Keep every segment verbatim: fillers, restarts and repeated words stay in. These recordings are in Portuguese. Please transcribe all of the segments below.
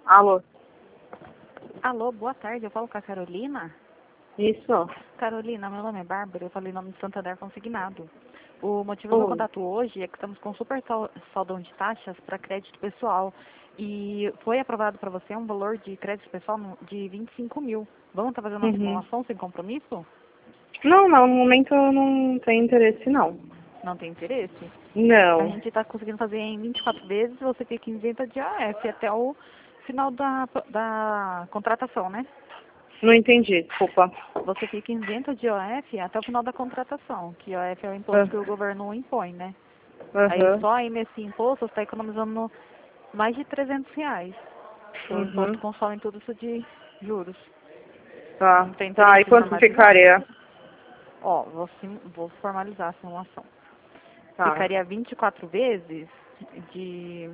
Alô? Alô, boa tarde. Eu falo com a Carolina. Isso. Carolina, meu nome é Bárbara. Eu falei em nome de Santander Consignado. O motivo do meu Oi. contato hoje é que estamos com super sal- saldão de taxas para crédito pessoal. E foi aprovado para você um valor de crédito pessoal no- de vinte e cinco mil. Vamos estar fazendo uma Uhum. simulação sem compromisso? Não, não, no momento eu não tenho interesse, não. Não tem interesse? A Não. gente está conseguindo fazer em vinte e quatro vezes e você fica isenta de A F até o final da, da contratação, né? Não entendi, desculpa. Você fica isenta de O F até o final da contratação, que O F é o Ah, imposto que o governo impõe, né? Aí Aham. só aí nesse imposto você está economizando mais de trezentos reais. O imposto Uhum. consome tudo isso de juros. Tá. Não tem Tá, interesse e em quanto formalizar? ficaria? Ó, vou, sim- vou formalizar a simulação. Tá. Ficaria vinte e quatro vezes de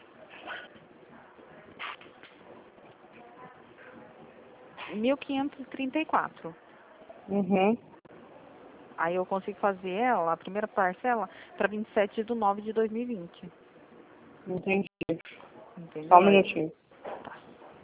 mil quinhentos e trinta e quatro. Uhum. Aí eu consigo fazer ela, a primeira parcela, para vinte e sete de nove de dois mil e vinte. Entendi. Só um Entendeu? Aí, minutinho. tá.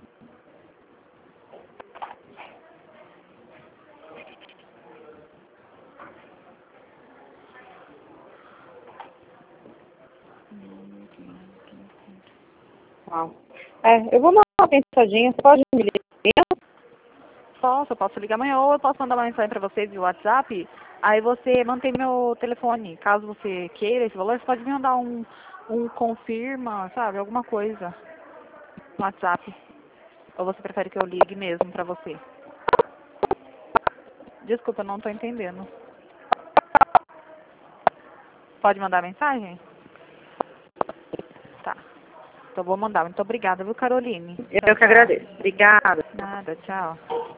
Tá. É, eu vou dar uma pensadinha. Você pode me ligar? Posso, eu posso ligar amanhã ou eu posso mandar uma mensagem para vocês via WhatsApp. Aí você mantém meu telefone. Caso você queira esse valor, você pode me mandar um, um confirma, sabe? Alguma coisa no WhatsApp. Ou você prefere que eu ligue mesmo para você? Desculpa, eu não estou entendendo. Pode mandar mensagem? Tá. Então vou mandar. Muito obrigada, viu, Caroline? Tchau, Eu que tchau. agradeço. Obrigada. Nada, tchau.